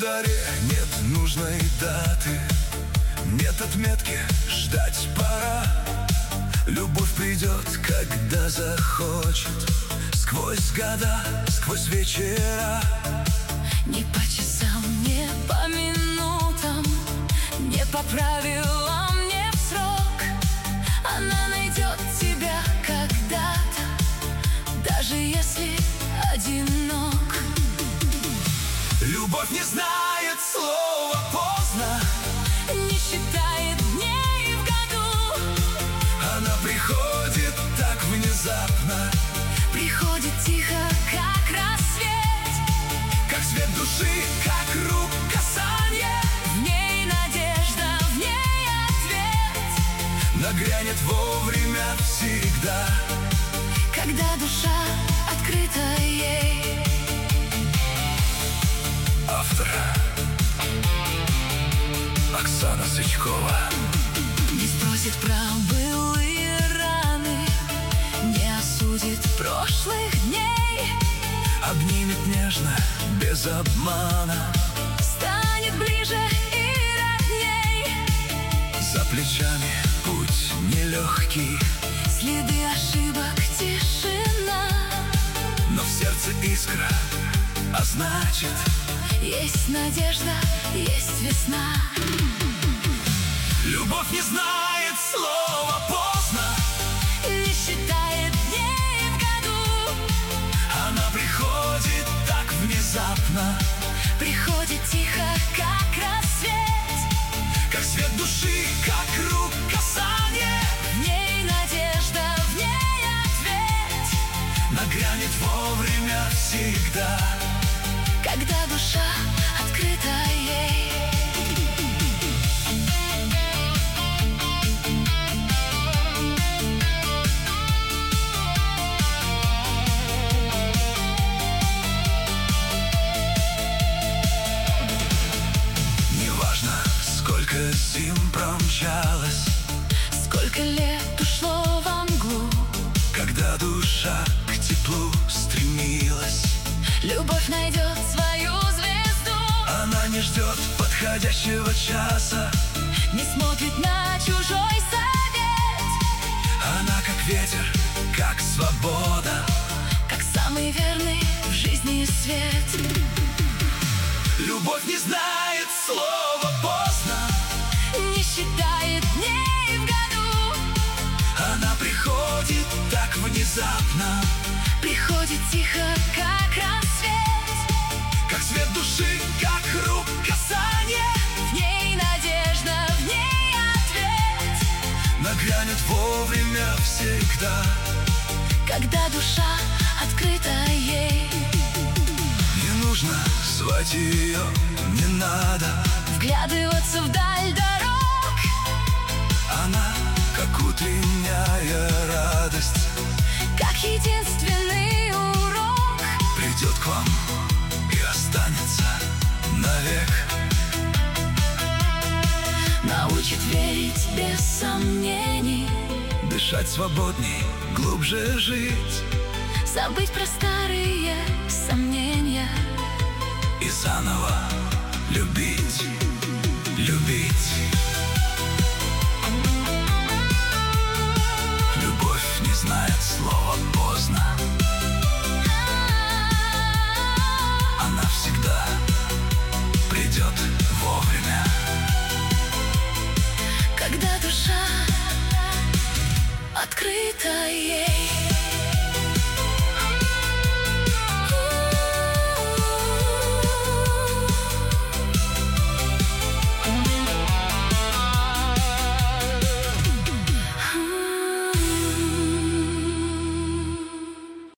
заре нет нужной даты, нет отметки, ждать пора. Любовь придет, когда захочет, сквозь года, сквозь вечера. Не по часам, не по минутам, не по правилам, не в срок. Она найдет тебя когда-то, даже если одинок. Любовь не знает слова поздно, не считает дней в году. она приходит так внезапно, приходит тихо, как рассвет, как свет души, как рук касанье. в ней надежда, в ней ответ, Нагрянет вовремя всегда, когда душа открыта ей. Автор Оксана Сычкова. Не спросит про былые раны, не осудит прошлых дней, Обнимет нежно, без обмана, станет ближе и родней. за плечами путь нелегкий, Следы ошибок, тишина, но в сердце искра, а значит, есть надежда, есть весна. любовь не знает слова поздно, Не считает дней в году, она приходит так внезапно, приходит тихо, как рассвет, как свет души, как рук касанье. в ней надежда, в ней ответ, Нагрянет вовремя всегда, когда душа открыта ей. неважно, сколько зим промчалось, Сколько лет ушло во мглу, когда душа к теплу стремилась. любовь найдет свою звезду, Она не ждет подходящего часа, не смотрит на чужой совет, она как ветер, как свобода, как самый верный в жизни свет. любовь не знает слова поздно, Не считает дней в году, она приходит так внезапно, приходит тихо, как рассвет, как свет души, как рук касанье. в ней надежда, в ней ответ, Нагрянет вовремя всегда, когда душа открыта ей. не нужно звать ее, не надо, Вглядываться вдаль дорог, она как утренняя радость, как единственный урок, придет к вам и останется навек. научит верить без сомнений, Дышать свободней, глубже жить, забыть про старые сомнения, и заново любить, любить. Любовь не знает слова поздно, она всегда придет вовремя, когда душа открыта ей.